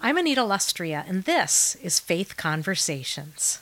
I'm Anita Lustria, and this is Faith Conversations.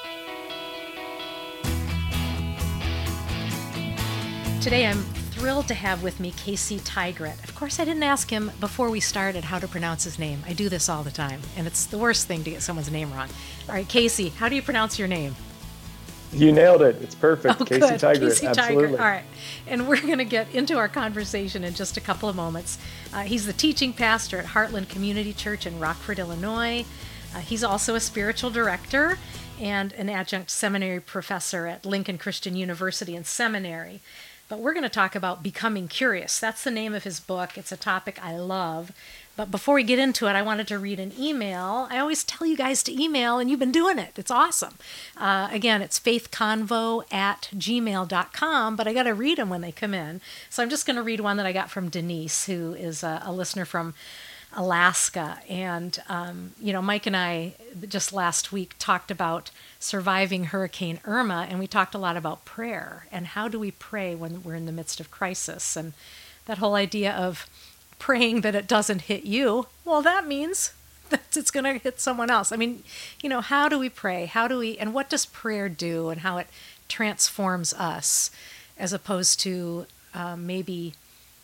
Today I'm thrilled to have with me Casey Tygart. Of course, I didn't ask him before we started how to pronounce his name. I do this all the time, and it's the worst thing to get someone's name wrong. All right, Casey, how do you pronounce your name? You nailed it. It's perfect. Oh, Casey good. Tygart. Casey Absolutely. Tygart. All right. And we're going to get into our conversation in just a couple of moments. He's the teaching pastor at Heartland Community Church in Rockford, Illinois. He's also a spiritual director and an adjunct seminary professor at Lincoln Christian University and Seminary. But we're going to talk about Becoming Curious. That's the name of his book. It's a topic I love. But before we get into it, I wanted to read an email. I always tell you guys to email, and you've been doing it. It's awesome. Again, it's faithconvo@gmail.com, but I got to read them when they come in. So I'm just going to read one that I got from Denise, who is a listener from Alaska. And, Mike and I just last week talked about surviving Hurricane Irma, and we talked a lot about prayer and how do we pray when we're in the midst of crisis, and that whole idea of praying that it doesn't hit you. Well, that means that it's going to hit someone else. I mean, how do we pray? And what does prayer do, and how it transforms us, as opposed to maybe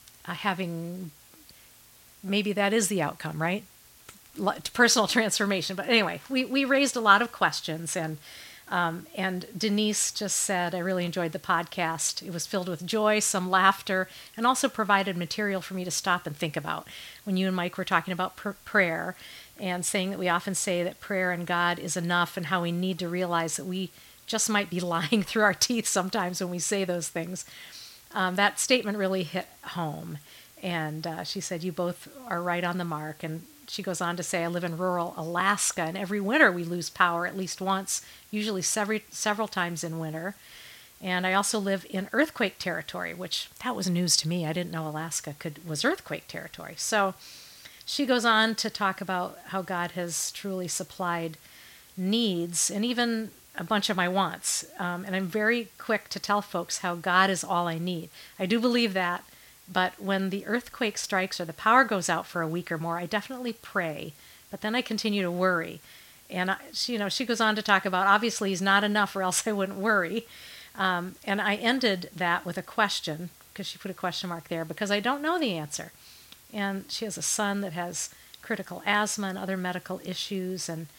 that is the outcome, right? Personal transformation. But anyway, we raised a lot of questions, and Denise just said, I really enjoyed the podcast. It was filled with joy, some laughter, and also provided material for me to stop and think about. When you and Mike were talking about prayer and saying that we often say that prayer and God is enough, and how we need to realize that we just might be lying through our teeth sometimes when we say those things, that statement really hit home. And she said, you both are right on the mark. And she goes on to say, I live in rural Alaska, and every winter we lose power at least once, usually several times in winter. And I also live in earthquake territory, which that was news to me. I didn't know Alaska was earthquake territory. So she goes on to talk about how God has truly supplied needs and even a bunch of my wants. And I'm very quick to tell folks how God is all I need. I do believe that. But when the earthquake strikes or the power goes out for a week or more, I definitely pray, but then I continue to worry. And she goes on to talk about, obviously he's not enough or else I wouldn't worry. And I ended that with a question, because she put a question mark there, because I don't know the answer. And she has a son that has critical asthma and other medical issues. And,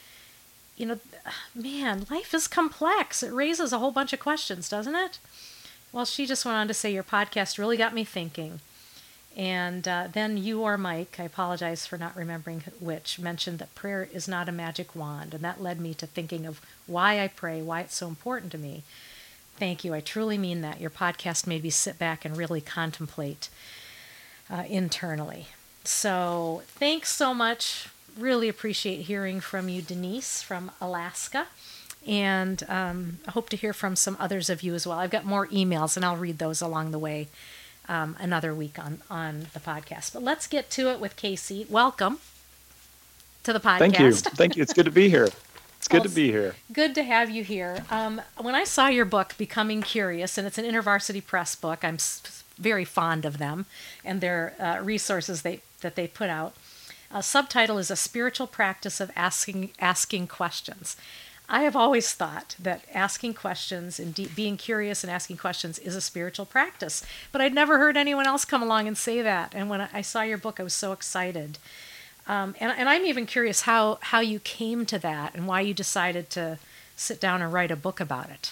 man, life is complex. It raises a whole bunch of questions, doesn't it? Well, she just went on to say, your podcast really got me thinking. And then you or Mike, I apologize for not remembering which, mentioned that prayer is not a magic wand. And that led me to thinking of why I pray, why it's so important to me. Thank you. I truly mean that. Your podcast made me sit back and really contemplate internally. So thanks so much. Really appreciate hearing from you, Denise, from Alaska. And I hope to hear from some others of you as well. I've got more emails, and I'll read those along the way another week on the podcast. But let's get to it with Casey. Welcome to the podcast. Thank you. Thank you. It's good to be here. Good to be here. Good to have you here. When I saw your book, Becoming Curious, and it's an InterVarsity Press book, I'm very fond of them and their resources that they put out. Subtitle is A Spiritual Practice of Asking Questions. I have always thought that asking questions and being curious and asking questions is a spiritual practice, but I'd never heard anyone else come along and say that. And when I saw your book, I was so excited. And I'm even curious how you came to that and why you decided to sit down and write a book about it.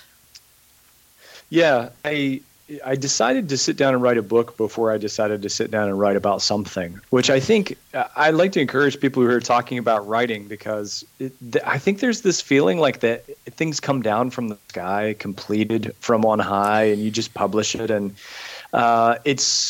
Yeah, I decided to sit down and write a book before I decided to sit down and write about something, which I think I'd like to encourage people who are talking about writing, because I think there's this feeling like that things come down from the sky, completed from on high, and you just publish it. And it's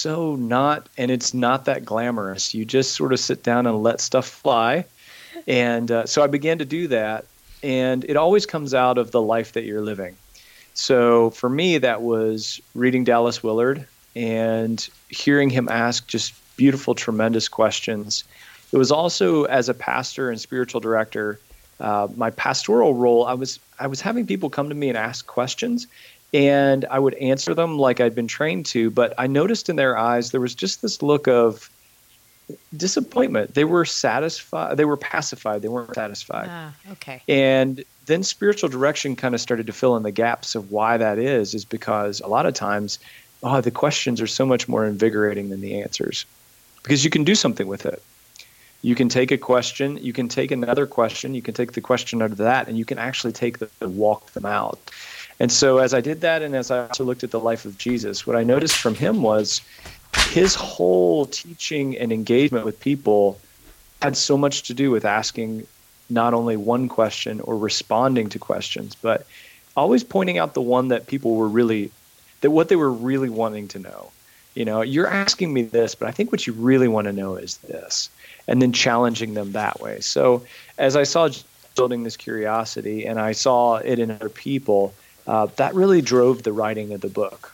not that glamorous. You just sort of sit down and let stuff fly. And so I began to do that. And it always comes out of the life that you're living. So for me, that was reading Dallas Willard and hearing him ask just beautiful, tremendous questions. It was also, as a pastor and spiritual director, my pastoral role, I was having people come to me and ask questions, and I would answer them like I'd been trained to. But I noticed in their eyes there was just this look of disappointment. They were satisfied. They were pacified. They weren't satisfied. Okay. And then spiritual direction kind of started to fill in the gaps of why that is because a lot of times, the questions are so much more invigorating than the answers because you can do something with it. You can take a question, you can take another question, you can take the question out of that, and you can actually take them and walk them out. And so as I did that, and as I also looked at the life of Jesus, what I noticed from him was his whole teaching and engagement with people had so much to do with asking not only one question or responding to questions, but always pointing out the one that people were really, that what they were really wanting to know. You know, you're asking me this, but I think what you really want to know is this, and then challenging them that way. So as I saw building this curiosity and I saw it in other people, that really drove the writing of the book.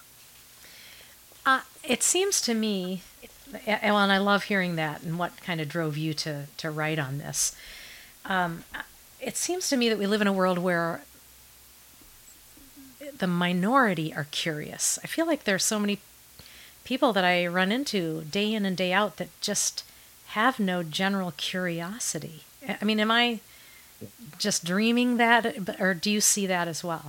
It seems to me, and I love hearing that and what kind of drove you to write on this. It seems to me that we live in a world where the minority are curious. I feel like there's so many people that I run into day in and day out that just have no general curiosity. I mean, am I just dreaming that, or do you see that as well?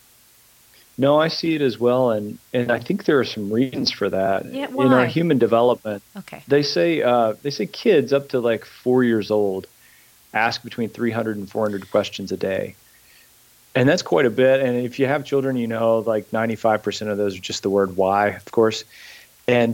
No, I see it as well, and I think there are some reasons for that. Yeah, why? In our human development, Okay. they say kids up to like 4 years old ask between 300 and 400 questions a day. And that's quite a bit. And if you have children, you know, like 95% of those are just the word why, of course. And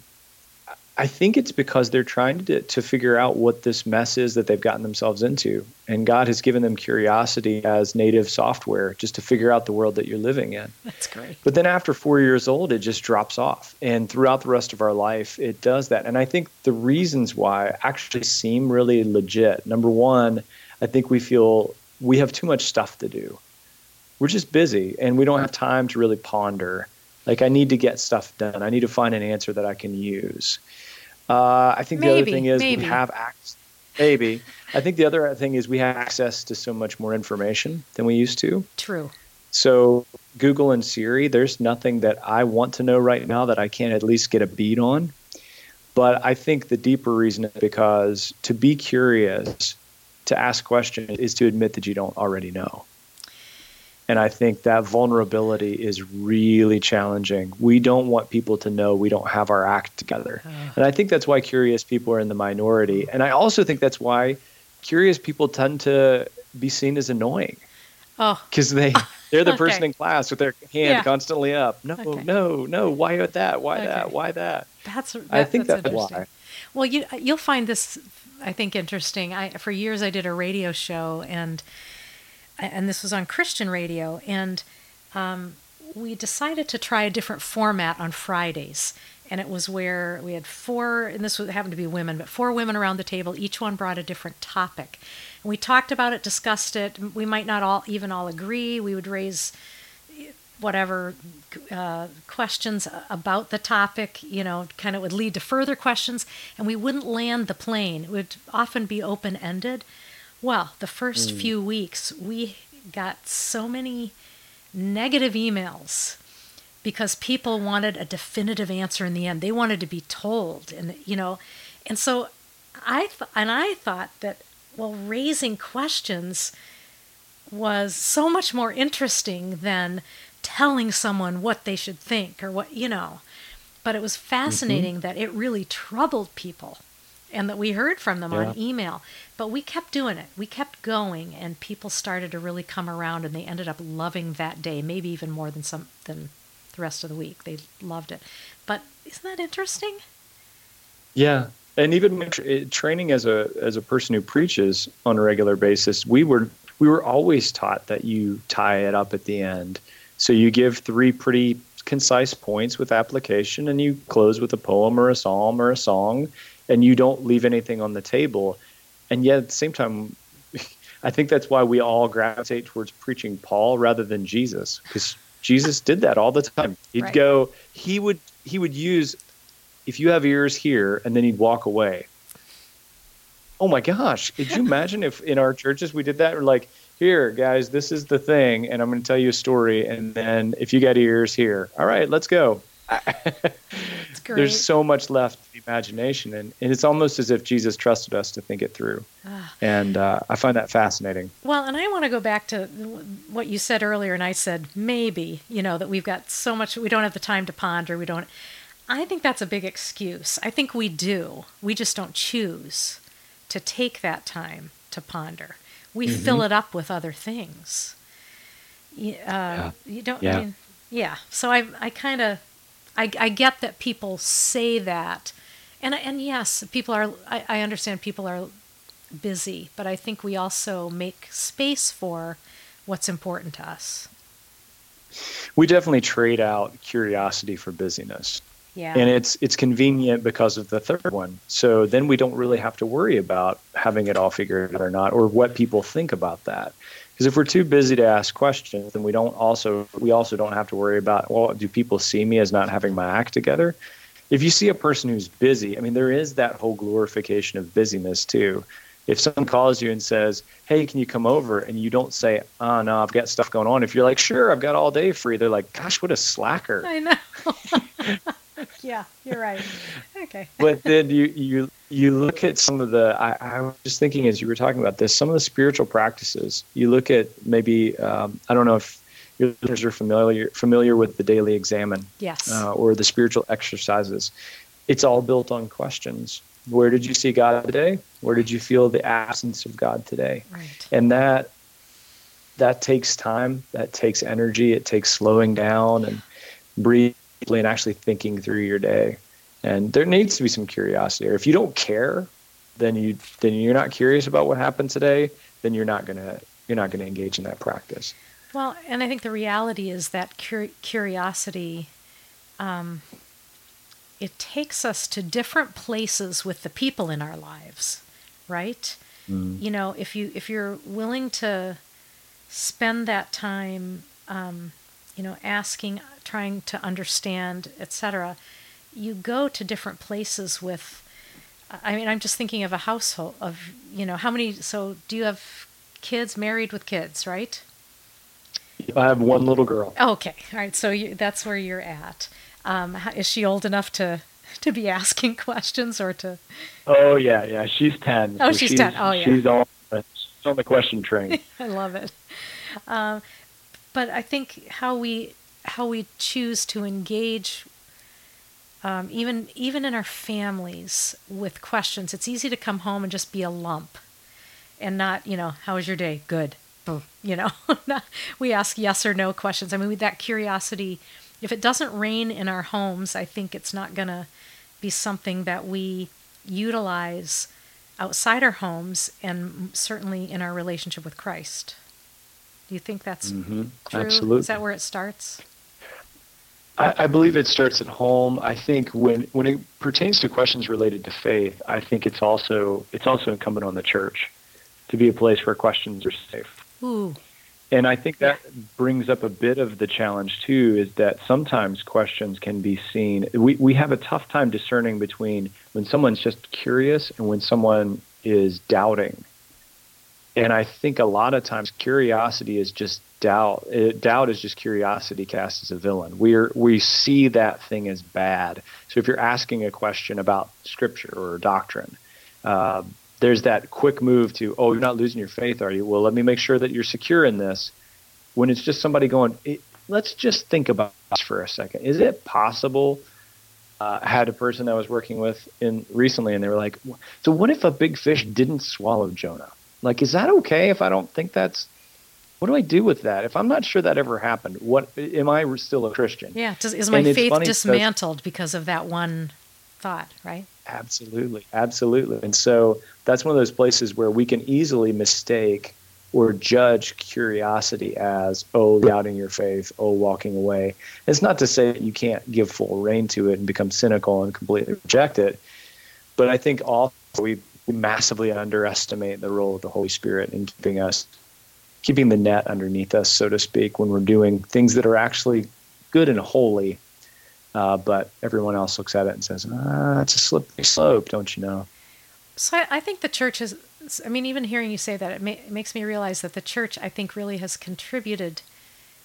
I think it's because they're trying to figure out what this mess is that they've gotten themselves into. And God has given them curiosity as native software just to figure out the world that you're living in. That's great. But then after 4 years old, it just drops off. And throughout the rest of our life, it does that. And I think the reasons why actually seem really legit. Number one, I think we feel we have too much stuff to do. We're just busy and we don't have time to really ponder. Like, I need to get stuff done. I need to find an answer that I can use. I think the other thing is we have access. Maybe. I think the other thing is we have access to so much more information than we used to. True. So Google and Siri, there's nothing that I want to know right now that I can't at least get a beat on. But I think the deeper reason is because to be curious, to ask questions, is to admit that you don't already know. And I think that vulnerability is really challenging. We don't want people to know we don't have our act together. And I think that's why curious people are in the minority. And I also think that's why curious people tend to be seen as annoying. Oh. Because they're the person Okay. in class with their hand constantly up. No, Okay. no, why that? Why that? Why that? I think that's why. Well, you'll find this, I think, interesting. For years I did a radio show, and this was on Christian radio, and we decided to try a different format on Fridays. And it was where we had four, and this happened to be women, but four women around the table. Each one brought a different topic. And we talked about it, discussed it. We might not all agree. We would raise whatever questions about the topic, kind of would lead to further questions, and we wouldn't land the plane. It would often be open-ended. Well, the first few weeks, we got so many negative emails because people wanted a definitive answer in the end. They wanted to be told, and so I thought that, well, raising questions was so much more interesting than telling someone what they should think or what. But it was fascinating that it really troubled people, and that we heard from them on email. But we kept doing it. We kept going, and people started to really come around, and they ended up loving that day, maybe even more than the rest of the week. They loved it. But isn't that interesting? Yeah. And even training as a person who preaches on a regular basis, we were always taught that you tie it up at the end. So you give 3 pretty concise points with application, and you close with a poem or a psalm or a song, and you don't leave anything on the table. And yet at the same time, I think that's why we all gravitate towards preaching Paul rather than Jesus, because Jesus did that all the time. He'd go, he would use, if you have ears, hear, and then he'd walk away. Oh my gosh, could you imagine if in our churches we did that? We're like, here, guys, this is the thing, and I'm going to tell you a story, and then if you got ears, hear. All right, let's go. It's There's great. so much left to the imagination, and it's almost as if Jesus trusted us to think it through. Ah. And I find that fascinating. Well, and I want to go back to what you said earlier, and I said maybe, that we've got so much, we don't have the time to ponder. We don't. I think that's a big excuse. I think we do. We just don't choose to take that time to ponder. We fill it up with other things. Yeah. You don't. I Yeah. mean, yeah. So I kind of, I get that people say that, and yes, people are. I understand people are busy, but I think we also make space for what's important to us. We definitely trade out curiosity for busyness. Yeah. And it's convenient because of the third one. So then we don't really have to worry about having it all figured out or not, or what people think about that. Because if we're too busy to ask questions, then we also don't have to worry about, well, do people see me as not having my act together? If you see a person who's busy, I mean, there is that whole glorification of busyness too. If someone calls you and says, hey, can you come over? And you don't say, oh, no, I've got stuff going on. If you're like, sure, I've got all day free, they're like, gosh, what a slacker. I know. Yeah, you're right. Okay. But then you look at some of the, I was just thinking as you were talking about this, some of the spiritual practices. You look at maybe, I don't know if your listeners are familiar with the daily examine, Yes. or the spiritual exercises. It's all built on questions. Where did you see God today? Where did you feel the absence of God today? Right. And that takes time, that takes energy, it takes slowing down and breathing and actually thinking through your day. And there needs to be some curiosity. Or if you don't care, then you're not curious about what happened today, then you're not gonna engage in that practice. Well, and I think the reality is that curiosity, it takes us to different places with the people in our lives, right? Mm. If you're willing to spend that time, asking, trying to understand, etc., you go to different places with. I mean, I'm just thinking of a household of, how many. So, do you have kids? Married with kids, right? I have one little girl. Oh, okay, all right. So that's where you're at. Is she old enough to be asking questions or to? Oh yeah. She's 10. Oh, So she's 10. Oh, yeah. She's on the question train. I love it. But I think how we choose to engage, even in our families with questions. It's easy to come home and just be a lump, and not, how was your day? Good. Boom. We ask yes or no questions. I mean, with that curiosity, if it doesn't reign in our homes, I think it's not going to be something that we utilize outside our homes, and certainly in our relationship with Christ. Do you think that's true? Absolutely. Is that where it starts? I believe it starts at home. I think when it pertains to questions related to faith, I think it's also incumbent on the church to be a place where questions are safe. Ooh. And I think that brings up a bit of the challenge too, is that sometimes questions can be seen. We have a tough time discerning between when someone's just curious and when someone is doubting. And I think a lot of times curiosity is just doubt. Doubt is just curiosity cast as a villain. We see that thing as bad. So if you're asking a question about scripture or doctrine, there's that quick move to, oh, you're not losing your faith, are you? Well, let me make sure that you're secure in this. When it's just somebody going, let's just think about this for a second. Is it possible? I had a person I was working with recently, and they were like, so what if a big fish didn't swallow Jonah? Like, is that okay if I don't think what do I do with that? If I'm not sure that ever happened, am I still a Christian? Yeah. Is my faith dismantled because of that one thought, right? Absolutely. And so that's one of those places where we can easily mistake or judge curiosity as, oh, doubting your faith, oh, walking away. It's not to say that you can't give full rein to it and become cynical and completely reject it. But I think also we massively underestimate the role of the Holy Spirit in keeping the net underneath us, so to speak, when we're doing things that are actually good and holy. But everyone else looks at it and says, it's a slippery slope, don't you know? So I think the church is, I mean, even hearing you say that, it makes me realize that the church, I think, really has contributed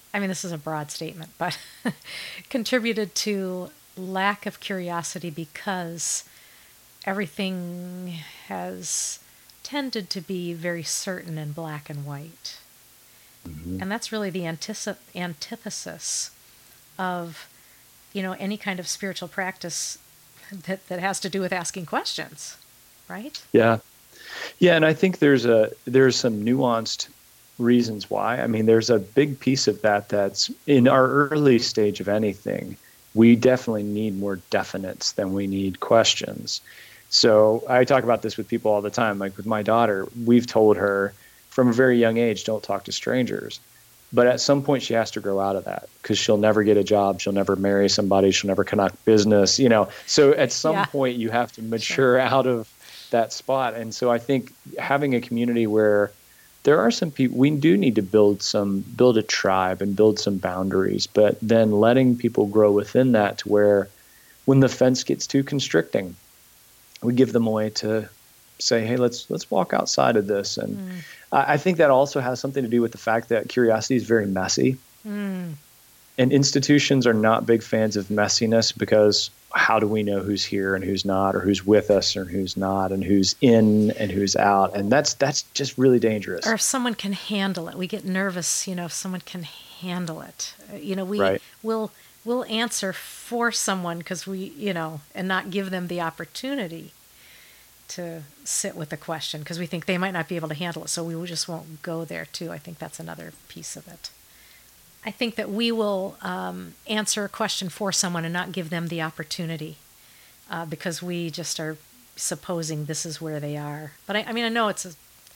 I mean, this is a broad statement, but contributed to lack of curiosity because everything has tended to be very certain in black and white. Mm-hmm. And that's really the antithesis of, any kind of spiritual practice that has to do with asking questions, right? Yeah. Yeah, and I think there's some nuanced reasons why. I mean, there's a big piece of that's in our early stage of anything. We definitely need more definites than we need questions. So I talk about this with people all the time. Like with my daughter, we've told her from a very young age, don't talk to strangers. But at some point, she has to grow out of that because she'll never get a job. She'll never marry somebody. She'll never conduct business, So at some point, you have to mature out of that spot. And so I think having a community where there are some people, we do need to build a tribe and build some boundaries, but then letting people grow within that to where when the fence gets too constricting, we give them a way to say, hey, let's walk outside of this. And I think that also has something to do with the fact that curiosity is very messy. And institutions are not big fans of messiness because how do we know who's here and who's not, or who's with us or who's not, and who's in and who's out? And that's just really dangerous. Or if someone can handle it. We get nervous, if someone can handle it. Right. We'll answer for someone because and not give them the opportunity to sit with the question because we think they might not be able to handle it. So we just won't go there too. I think that's another piece of it. I think that we will answer a question for someone and not give them the opportunity because we just are supposing this is where they are. But I know it's a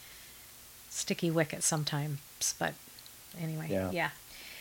sticky wicket sometimes, but anyway, yeah.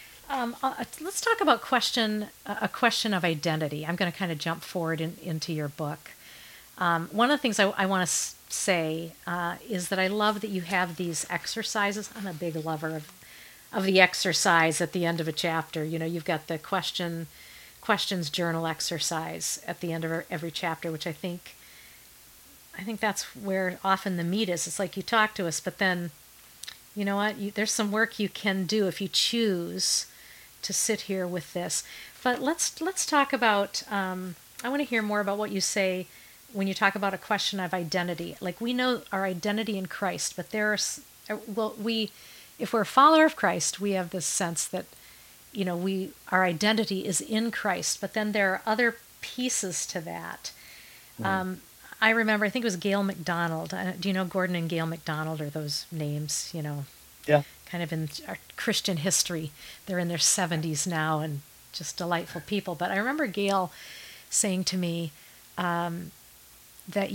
Let's talk about a question of identity. I'm going to kind of jump forward into your book. One of the things I want to say is that I love that you have these exercises. I'm a big lover of the exercise at the end of a chapter. You've got the questions journal exercise at the end of every chapter, which I think that's where often the meat is. It's like you talk to us, but then, you know what? There's some work you can do if you choose to sit here with this. But let's talk about. I want to hear more about what you say when you talk about a question of identity. Like we know our identity in Christ, but if we're a follower of Christ, we have this sense that, our identity is in Christ, but then there are other pieces to that. I remember, I think it was Gail MacDonald. Do you know Gordon and Gail MacDonald are those names, Yeah. kind of in our Christian history. They're in their 70s now and just delightful people. But I remember Gail saying to me that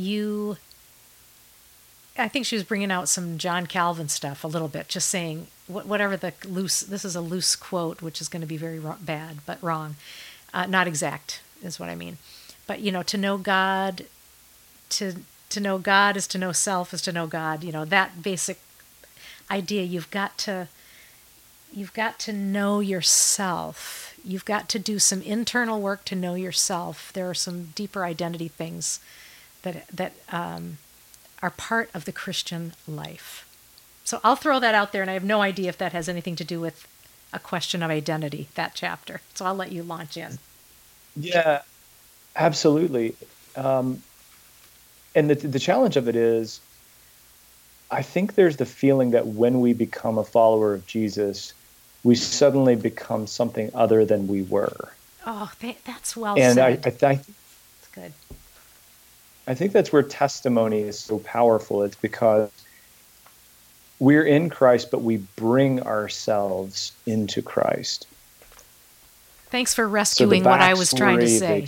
I think she was bringing out some John Calvin stuff a little bit, just saying whatever this is a loose quote, which is going to be very bad, but wrong. Not exact is what I mean. But, to know God, to know God is to know self, is to know God. That basic idea. You've got to know yourself. You've got to do some internal work to know yourself. There are some deeper identity things that are part of the Christian life. So I'll throw that out there, and I have no idea if that has anything to do with a question of identity, that chapter. So I'll let you launch in. Yeah, absolutely. And the challenge of it is, I think there's the feeling that when we become a follower of Jesus, we suddenly become something other than we were. Oh, that's well said. And that's good. I think that's where testimony is so powerful. It's because we're in Christ, but we bring ourselves into Christ. Thanks for rescuing what I was trying to say.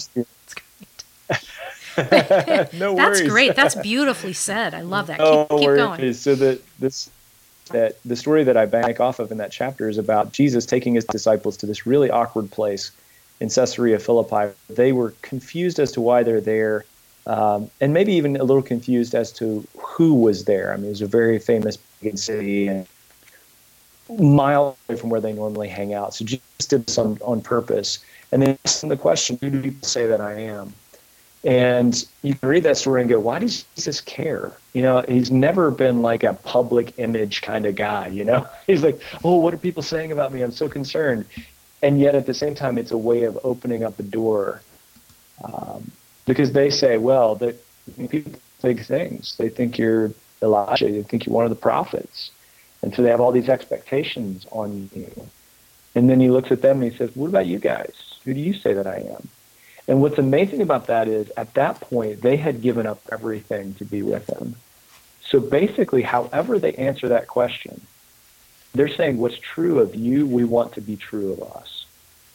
No worries. That's great. That's beautifully said. I love that. Keep going. So the story that I bank off of in that chapter is about Jesus taking his disciples to this really awkward place in Caesarea Philippi. They were confused as to why they're there, and maybe even a little confused as to who was there. I mean, it was a very famous pagan city and miles away from where they normally hang out. So Jesus did this on purpose. And they asked them the question, who do people say that I am? And you can read that story and go, why does Jesus care? He's never been like a public image kind of guy, He's like, oh, what are people saying about me? I'm so concerned. And yet at the same time, it's a way of opening up the door, because they say, well, people think things. They think you're Elijah. They think you're one of the prophets. And so they have all these expectations on you. And then he looks at them and he says, what about you guys? Who do you say that I am? And what's amazing about that is at that point, they had given up everything to be with him. So basically, however they answer that question, they're saying what's true of you, we want to be true of us.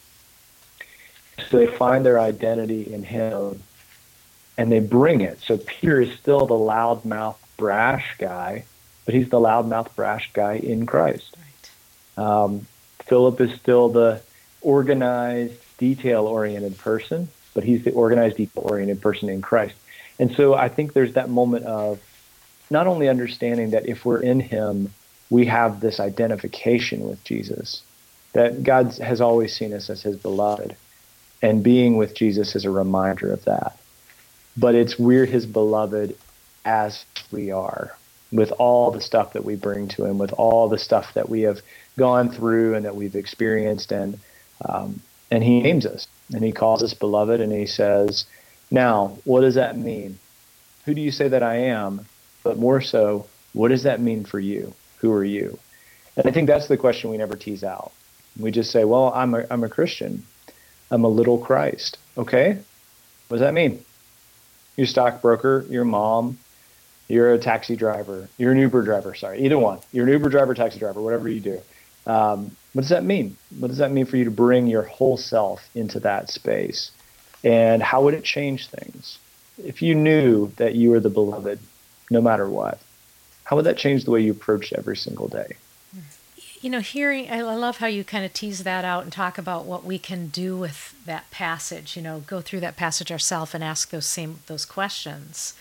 So they find their identity in him and they bring it. So Peter is still the loudmouth, brash guy, but he's the loudmouth, brash guy in Christ. Right. Philip is still the organized, detail-oriented person, but he's the organized, detail-oriented person in Christ. And so I think there's that moment of not only understanding that if we're in him, we have this identification with Jesus, that God has always seen us as his beloved, and being with Jesus is a reminder of that. But we're his beloved as we are, with all the stuff that we bring to him, with all the stuff that we have gone through and that we've experienced, and he names us, and he calls us beloved, and he says, now, what does that mean? Who do you say that I am? But more so, what does that mean for you? Who are you? And I think that's the question we never tease out. We just say, well, I'm a Christian. I'm a little Christ. Okay? What does that mean? You're a stockbroker, you're a mom, you're a taxi driver, you're an Uber driver, either one. You're an Uber driver, taxi driver, whatever you do. What does that mean? What does that mean for you to bring your whole self into that space? And how would it change things? If you knew that you were the beloved, no matter what, how would that change the way you approach every single day? I love how you kind of tease that out and talk about what we can do with that passage, go through that passage ourselves and ask those questions.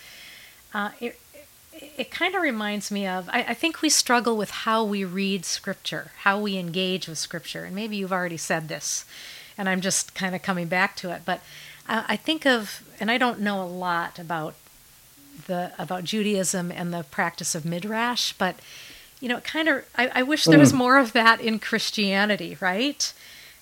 It kind of reminds me of, I think we struggle with how we read Scripture, how we engage with Scripture. And maybe you've already said this, and I'm just kind of coming back to it. But I think of, and I don't know a lot about Judaism and the practice of Midrash, but I wish there was more of that in Christianity, right?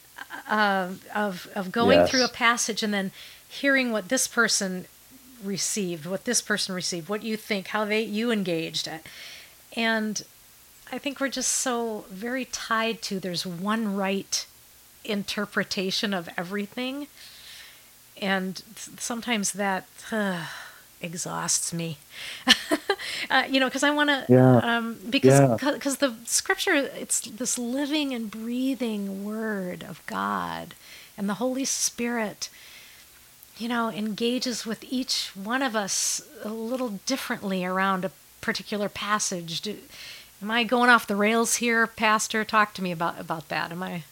Of going through a passage and then hearing what this person received, what you think, how you engaged it. And I think we're just so very tied to there's one right interpretation of everything. And sometimes that exhausts me. Because I want to, because the Scripture, it's this living and breathing Word of God, and the Holy Spirit, engages with each one of us a little differently around a particular passage. Am I going off the rails here, Pastor? Talk to me about that. Am I?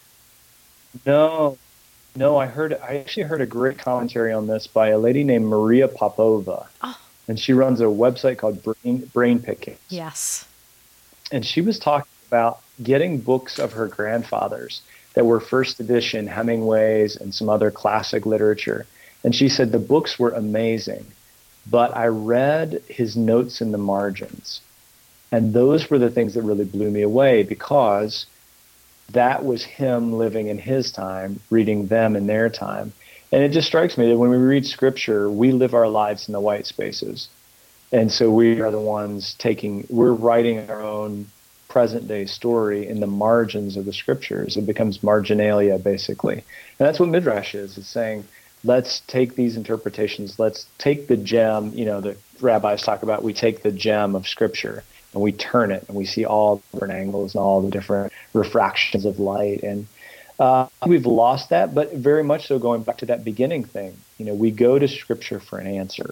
No, I actually heard a great commentary on this by a lady named Maria Popova. Oh. And she runs a website called Brain Pickings. Yes. And she was talking about getting books of her grandfather's that were first edition Hemingway's and some other classic literature. And she said the books were amazing, but I read his notes in the margins. And those were the things that really blew me away, because that was him living in his time, reading them in their time. And it just strikes me that when we read Scripture, we live our lives in the white spaces. And so we are the ones we're writing our own present day story in the margins of the Scriptures. It becomes marginalia, basically. And that's what Midrash is. It's saying, let's take these interpretations, let's take the gem, the rabbis talk about, we take the gem of Scripture and we turn it and we see all the different angles and all the different refractions of light. And we've lost that, but very much so going back to that beginning thing. We go to Scripture for an answer.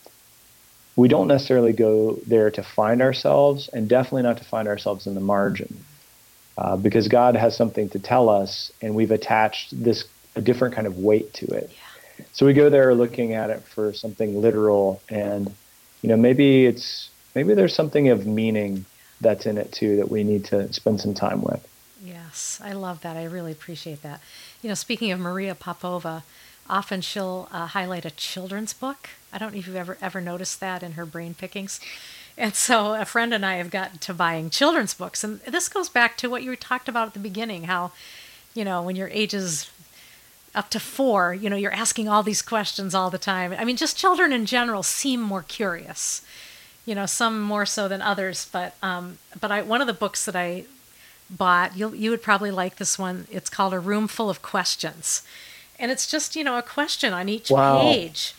We don't necessarily go there to find ourselves, and definitely not to find ourselves in the margin, because God has something to tell us, and we've attached a different kind of weight to it. Yeah. So we go there looking at it for something literal, and maybe there's something of meaning that's in it too that we need to spend some time with. Yes, I love that. I really appreciate that. Speaking of Maria Popova, often she'll highlight a children's book. I don't know if you've ever noticed that in her brain pickings. And so a friend and I have gotten to buying children's books. And this goes back to what you talked about at the beginning, how, when your age is up to 4, you're asking all these questions all the time. I mean, just children in general seem more curious, some more so than others. But one of the books that I bought, you would probably like this one. It's called A Room Full of Questions. And it's just, a question on each page.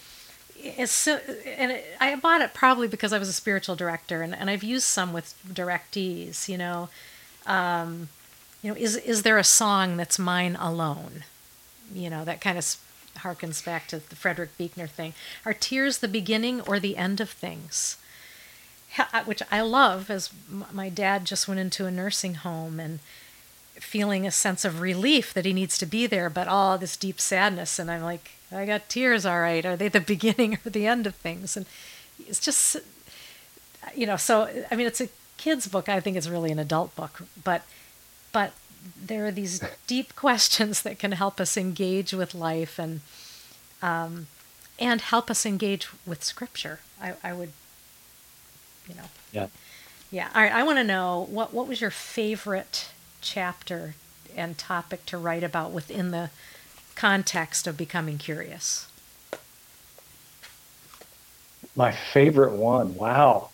I bought it probably because I was a spiritual director, and I've used some with directees. Is there a song that's mine alone? That kind of harkens back to the Frederick Buechner thing. Are tears the beginning or the end of things? Which I love, as my dad just went into a nursing home and feeling a sense of relief that he needs to be there, but all this deep sadness. And I'm like, I got tears, all right. Are they the beginning or the end of things? And it's just, so, I mean, it's a kid's book. I think it's really an adult book, but there are these deep questions that can help us engage with life and help us engage with Scripture. I would, Yeah. Yeah. All right. I want to know what was your favorite chapter and topic to write about within the context of becoming curious? My favorite one. Wow.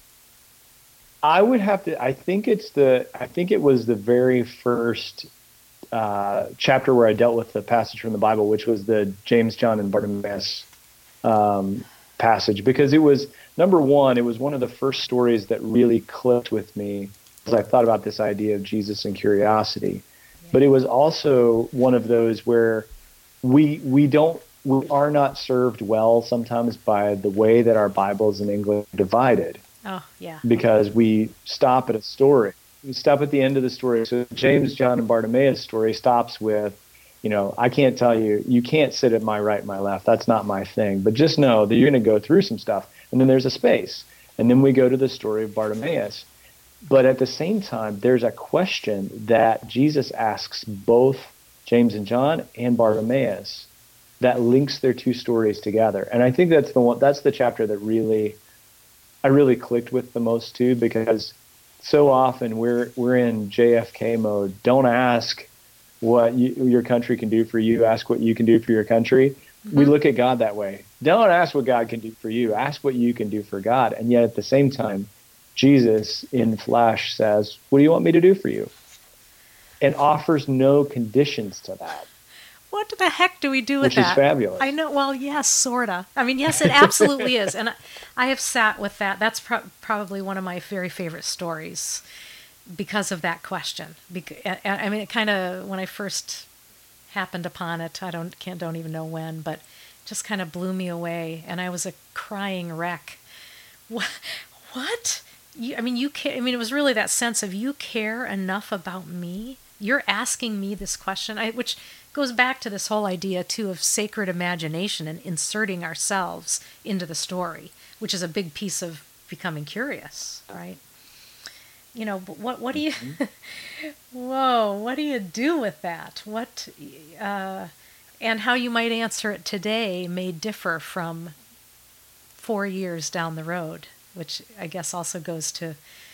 I would have to, I think it was the very first chapter where I dealt with the passage from the Bible, which was the James, John, and Bartimaeus passage, because it was, number one, it was one of the first stories that really clicked with me as I thought about this idea of Jesus and curiosity. But it was also one of those where we are not served well sometimes by the way that our Bibles in English are divided. Oh, yeah. Because we stop at a story. We stop at the end of the story. So James, John, and Bartimaeus story stops with, I can't tell you, you can't sit at my right and my left. That's not my thing. But just know that you're going to go through some stuff. And then there's a space. And then we go to the story of Bartimaeus. But at the same time, there's a question that Jesus asks both James and John and Bartimaeus that links their two stories together. And I think that's the chapter that I really clicked with the most too, because so often we're in JFK mode. Don't ask what your country can do for you. Ask what you can do for your country. Mm-hmm. We look at God that way. Don't ask what God can do for you. Ask what you can do for God. And yet at the same time, Jesus in flesh says, what do you want me to do for you? And offers no conditions to that. What the heck do we do with that? Which is fabulous. I know. Well, yes, sort of. I mean, yes, it absolutely is. And I have sat with that. That's probably one of my very favorite stories because of that question. I mean, it kind of, when I first happened upon it, I don't even know when, but it just kind of blew me away. And I was a crying wreck. What? It was really that sense of, you care enough about me? You're asking me this question, which goes back to this whole idea, too, of sacred imagination and inserting ourselves into the story, which is a big piece of becoming curious, right? But what do you, whoa, what do you do with that? And how you might answer it today may differ from 4 years down the road, which I guess also goes to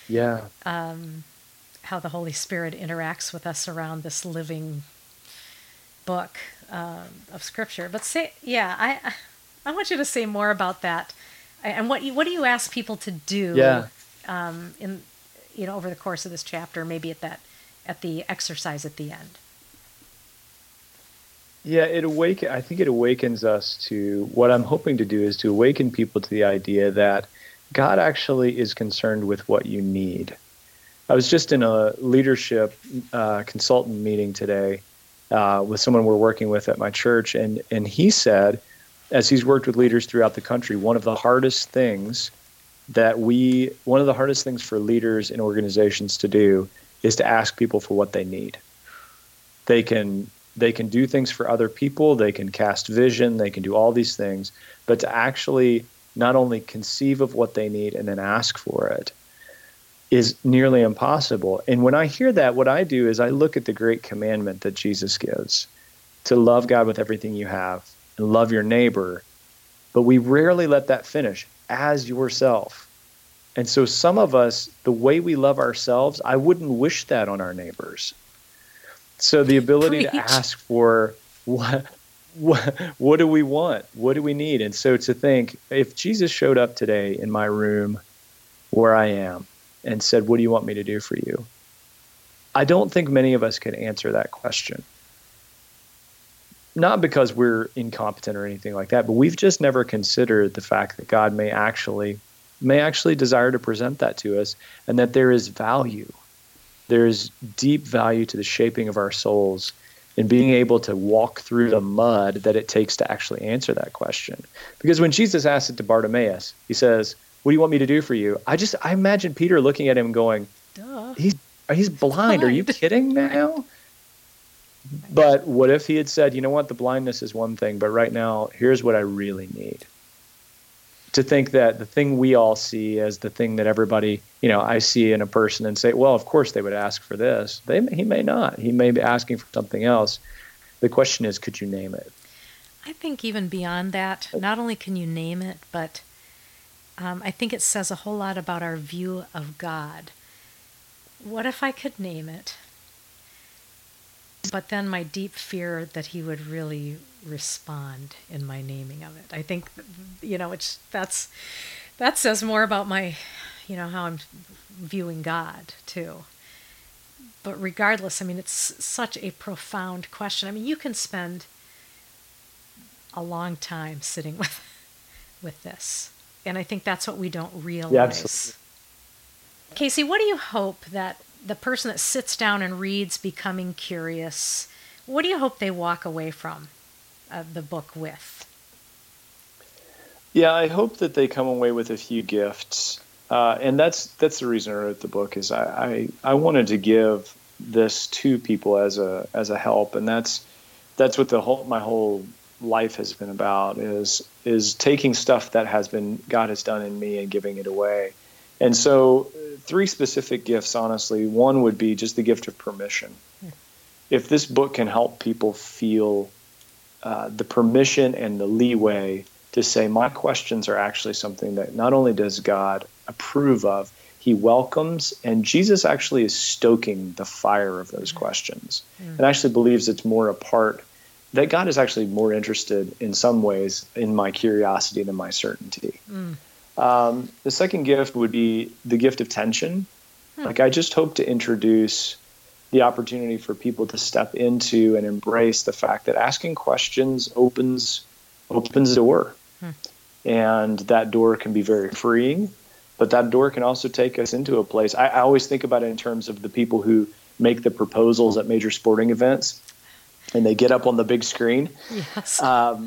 how the Holy Spirit interacts with us around this living book of Scripture. But I want you to say more about that, and what do you ask people to do over the course of this chapter, maybe at the exercise at the end. Yeah, I think it awakens us to, what I'm hoping to do is to awaken people to the idea that God actually is concerned with what you need. I was just in a leadership consultant meeting today with someone we're working with at my church, and he said, as he's worked with leaders throughout the country, one of the hardest things for leaders in organizations to do is to ask people for what they need. They can do things for other people, they can cast vision, they can do all these things, but to actually not only conceive of what they need and then ask for it is nearly impossible. And when I hear that, what I do is I look at the great commandment that Jesus gives, to love God with everything you have and love your neighbor. But we rarely let that finish, as yourself. And so some of us, the way we love ourselves, I wouldn't wish that on our neighbors. So the ability to ask for what do we want? What do we need? And so to think, if Jesus showed up today in my room where I am and said, what do you want me to do for you? I don't think many of us could answer that question. Not because we're incompetent or anything like that, but we've just never considered the fact that God may actually desire to present that to us, and that there is value. There is deep value to the shaping of our souls in being able to walk through the mud that it takes to actually answer that question. Because when Jesus asked it to Bartimaeus, he says, what do you want me to do for you? I imagine Peter looking at him going, duh. He's blind. Are you kidding now? But what if he had said, you know what, the blindness is one thing, but right now, here's what I really need. To think that the thing we all see as the thing that everybody, I see in a person and say, well, of course they would ask for this. He may not. He may be asking for something else. The question is, could you name it? I think even beyond that, not only can you name it, but I think it says a whole lot about our view of God. What if I could name it? But then my deep fear that he would really respond in my naming of it. I think, that says more about my, how I'm viewing God too. But regardless, it's such a profound question. You can spend a long time sitting with this. And I think that's what we don't realize. Yeah, absolutely. Casey, what do you hope that the person that sits down and reads Becoming Curious, what do you hope they walk away from the book with? Yeah, I hope that they come away with a few gifts. And that's the reason I wrote the book, is I wanted to give this to people as a help. And that's what my whole life has been about, is taking stuff that God has done in me and giving it away. And so 3 specific gifts, honestly. One would be just the gift of permission. If this book can help people feel the permission and the leeway to say, my questions are actually something that not only does God approve of, he welcomes, and Jesus actually is stoking the fire of those questions, and actually believes it's more a part, that God is actually more interested in some ways in my curiosity than my certainty. The second gift would be the gift of tension. I just hope to introduce the opportunity for people to step into and embrace the fact that asking questions opens a door. And that door can be very freeing, but that door can also take us into a place. I always think about it in terms of the people who make the proposals at major sporting events, and they get up on the big screen. Yes.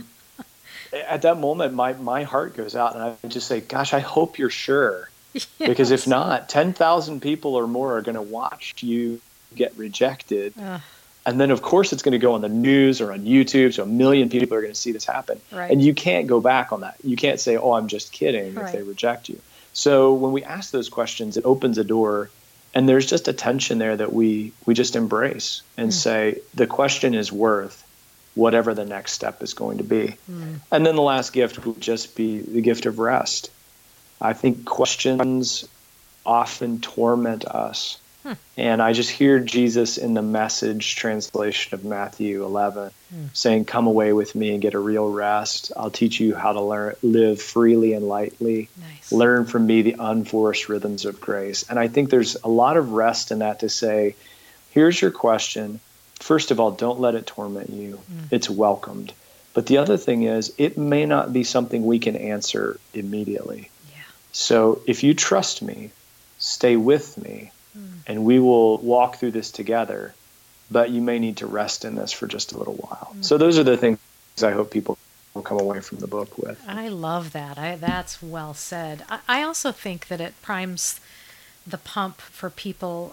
At that moment, my heart goes out, and I just say, gosh, I hope you're sure. Yes. Because if not, 10,000 people or more are going to watch you get rejected. And then, of course, it's going to go on the news or on YouTube, so 1 million people are going to see this happen. Right. And you can't go back on that. You can't say, oh, I'm just kidding, if they reject you. So when we ask those questions, it opens a door, and there's just a tension there that we just embrace and say, the question is worth whatever the next step is going to be. And then the last gift would just be the gift of rest. I think questions often torment us. And I just hear Jesus in the Message translation of Matthew 11 saying, come away with me and get a real rest. I'll teach you how to live freely and lightly. Nice. Learn from me the unforced rhythms of grace. And I think there's a lot of rest in that, to say, here's your question. First of all, don't let it torment you. It's welcomed. But the other thing is, it may not be something we can answer immediately. Yeah. So if you trust me, stay with me, and we will walk through this together, but you may need to rest in this for just a little while. So those are the things I hope people will come away from the book with. I love that. That's well said. I also think that it primes the pump for people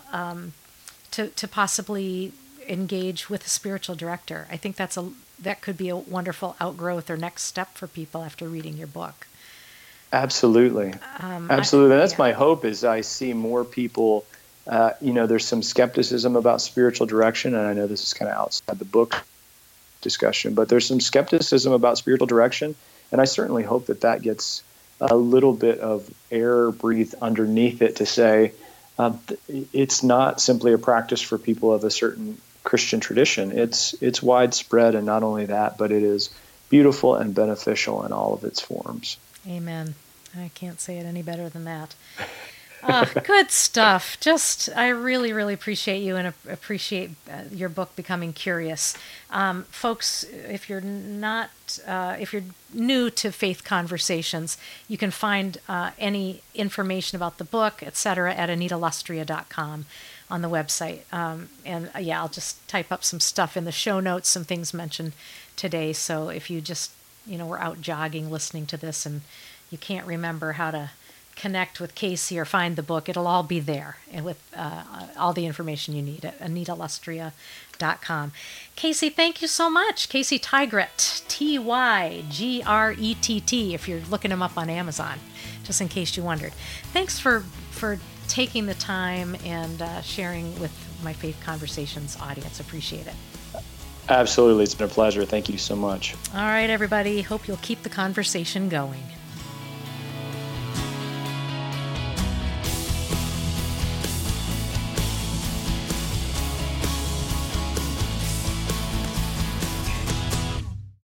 to possibly engage with a spiritual director. I think that could be a wonderful outgrowth or next step for people after reading your book. Absolutely. Absolutely. That's my hope, is I see more people. There's some skepticism about spiritual direction, and I know this is kind of outside the book discussion. But there's some skepticism about spiritual direction, and I certainly hope that gets a little bit of air breathed underneath it to say it's not simply a practice for people of a certain Christian tradition. It's widespread, and not only that, but it is beautiful and beneficial in all of its forms. Amen. I can't say it any better than that. Good stuff. I really, really appreciate you and appreciate your book, Becoming Curious. Folks, if you're new to Faith Conversations, you can find any information about the book, etc., at AnitaLustrea.com on the website. I'll just type up some stuff in the show notes, some things mentioned today. So if you just, were out jogging listening to this and you can't remember how to connect with Casey or find the book, it'll all be there, and with all the information you need at AnitaLustrea.com. Casey, thank you so much. Casey Tygrett, Tygrett, if you're looking him up on Amazon, just in case you wondered. Thanks for taking the time and sharing with my Faith Conversations audience. Appreciate it. Absolutely. It's been a pleasure. Thank you so much. All right, everybody. Hope you'll keep the conversation going.